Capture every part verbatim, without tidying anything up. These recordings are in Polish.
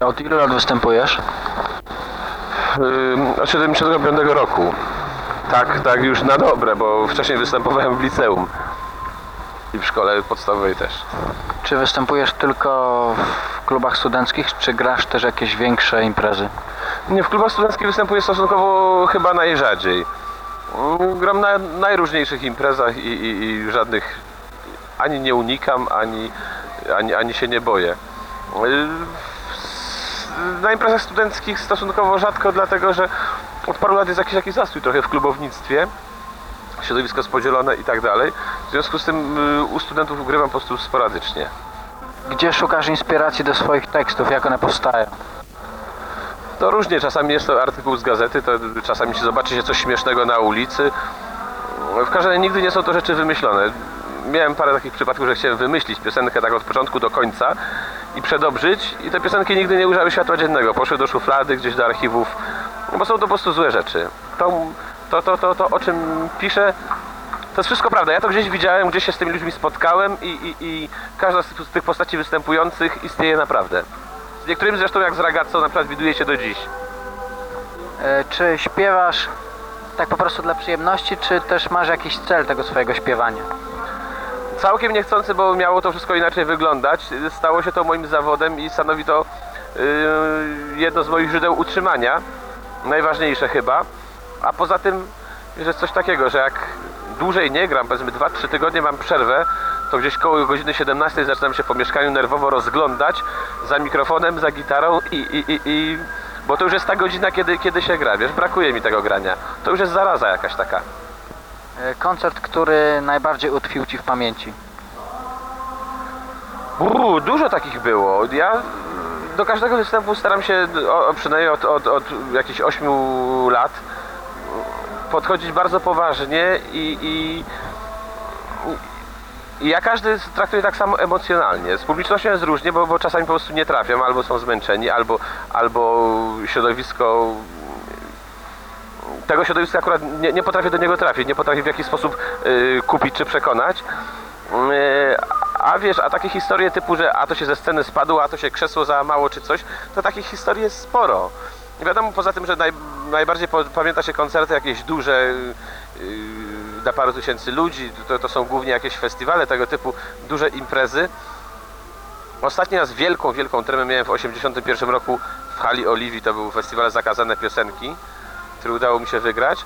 Od ilu lat występujesz? Yy, od siedemdziesiątego piątego roku. Tak, tak już na dobre, bo wcześniej występowałem w liceum i w szkole podstawowej też. Czy występujesz tylko w klubach studenckich, czy grasz też jakieś większe imprezy? Nie, w klubach studenckich występuję stosunkowo chyba najrzadziej. Yy, Gram na najróżniejszych imprezach i, i, i żadnych ani nie unikam, ani, ani, ani się nie boję. Yy, Na imprezach studenckich stosunkowo rzadko, dlatego że od paru lat jest jakiś, jakiś zastój trochę w klubownictwie, środowisko jest podzielone i tak dalej. W związku z tym y, u studentów grywam po prostu sporadycznie. Gdzie szukasz inspiracji do swoich tekstów? Jak one powstają? To różnie, czasami jest to artykuł z gazety, to czasami się zobaczy się coś śmiesznego na ulicy. W każdym razie nigdy nie są to rzeczy wymyślone. Miałem parę takich przypadków, że chciałem wymyślić piosenkę tak od początku do końca i przedobrzyć, i te piosenki nigdy nie ujrzały światła dziennego. Poszły do szuflady, gdzieś do archiwów, no bo są to po prostu złe rzeczy. To, to, to, to, to o czym piszę, to jest wszystko prawda. Ja to gdzieś widziałem, gdzieś się z tymi ludźmi spotkałem i, i, i każda z tych postaci występujących istnieje naprawdę. Z niektórymi zresztą, jak z Ragazzo, na przykład widuje się do dziś. E, czy śpiewasz tak po prostu dla przyjemności, czy też masz jakiś cel tego swojego śpiewania? Całkiem niechcący, bo miało to wszystko inaczej wyglądać. Stało się to moim zawodem i stanowi to yy, jedno z moich źródeł utrzymania. Najważniejsze chyba. A poza tym, że jest coś takiego, że jak dłużej nie gram, powiedzmy dwa trzy tygodnie mam przerwę, to gdzieś koło godziny siedemnastej zaczynam się po mieszkaniu nerwowo rozglądać za mikrofonem, za gitarą i, i, i, i bo to już jest ta godzina, kiedy, kiedy się gra, wiesz, brakuje mi tego grania. To już jest zaraza jakaś taka. E, koncert, który najbardziej utkwił Ci w pamięci? Uuu, dużo takich było. Ja do każdego występu staram się, o, przynajmniej od, od, od jakichś ośmiu lat, podchodzić bardzo poważnie i, i, i ja każdy traktuję tak samo emocjonalnie. Z publicznością jest różnie, bo, bo czasami po prostu nie trafią, albo są zmęczeni, albo, albo środowisko tego środowiska akurat nie, nie potrafię do niego trafić, nie potrafię w jakiś sposób y, kupić czy przekonać. Y, a wiesz, a takie historie typu, że a to się ze sceny spadło, a to się krzesło załamało czy coś, to takich historii jest sporo. I wiadomo, poza tym, że naj, najbardziej po, pamięta się koncerty jakieś duże, yy, dla paru tysięcy ludzi, to, to są głównie jakieś festiwale, tego typu duże imprezy. Ostatni raz wielką, wielką tremę miałem w osiemdziesiątym pierwszym roku w hali Oliwii, to był festiwal Zakazane Piosenki, który udało mi się wygrać.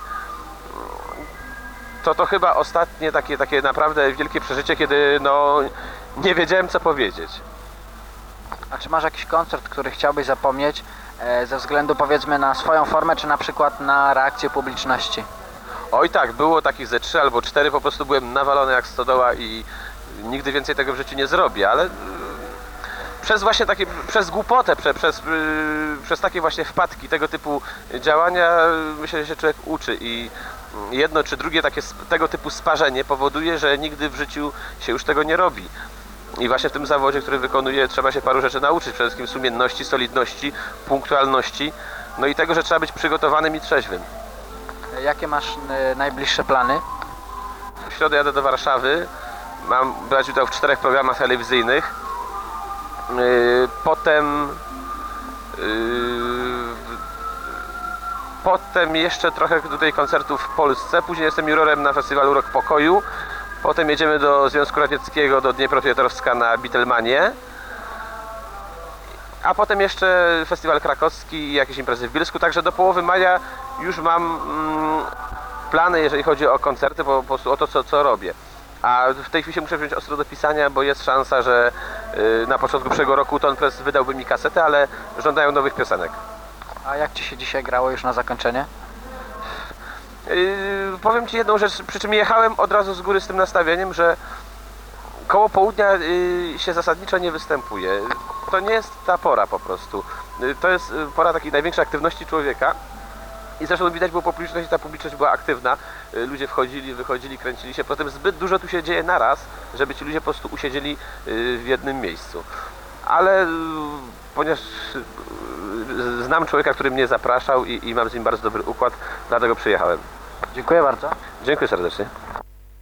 To to chyba ostatnie takie, takie naprawdę wielkie przeżycie, kiedy no, nie wiedziałem, co powiedzieć. A czy masz jakiś koncert, który chciałbyś zapomnieć e, ze względu, powiedzmy, na swoją formę, czy na przykład na reakcję publiczności? Oj tak, było takich ze trzy albo cztery, po prostu byłem nawalony jak stodoła i nigdy więcej tego w życiu nie zrobię, ale przez właśnie takie, przez głupotę, przez, przez, przez takie właśnie wpadki, tego typu działania, myślę, że się człowiek uczy i jedno czy drugie takie tego typu sparzenie powoduje, że nigdy w życiu się już tego nie robi. I właśnie w tym zawodzie, który wykonuję, trzeba się paru rzeczy nauczyć, przede wszystkim sumienności, solidności, punktualności, no i tego, że trzeba być przygotowanym i trzeźwym. Jakie masz e, najbliższe plany? W środę jadę do Warszawy, mam brać udział w czterech programach telewizyjnych. Yy, potem yy, potem jeszcze trochę tutaj koncertów w Polsce, później jestem jurorem na festiwalu Rok Pokoju, potem jedziemy do Związku Radzieckiego, do Dniepropietrowska na Beatlemanię, a potem jeszcze festiwal krakowski i jakieś imprezy w Bielsku, także do połowy maja już mam mm, plany, jeżeli chodzi o koncerty, po, po prostu o to, co, co robię. A w tej chwili się muszę wziąć ostro do pisania, bo jest szansa, że yy, na początku przyszłego roku Ton Press wydałby mi kasetę, ale żądają nowych piosenek. A jak Ci się dzisiaj grało już na zakończenie? Yy, powiem Ci jedną rzecz, przy czym jechałem od razu z góry z tym nastawieniem, że koło południa yy, się zasadniczo nie występuje. To nie jest ta pora po prostu. Yy, to jest pora takiej największej aktywności człowieka. I zresztą widać było po publiczności, ta publiczność była aktywna. Ludzie wchodzili, wychodzili, kręcili się. Potem zbyt dużo tu się dzieje naraz, żeby ci ludzie po prostu usiedzieli w jednym miejscu. Ale ponieważ znam człowieka, który mnie zapraszał i, i mam z nim bardzo dobry układ, dlatego przyjechałem. Dziękuję bardzo. Dziękuję serdecznie.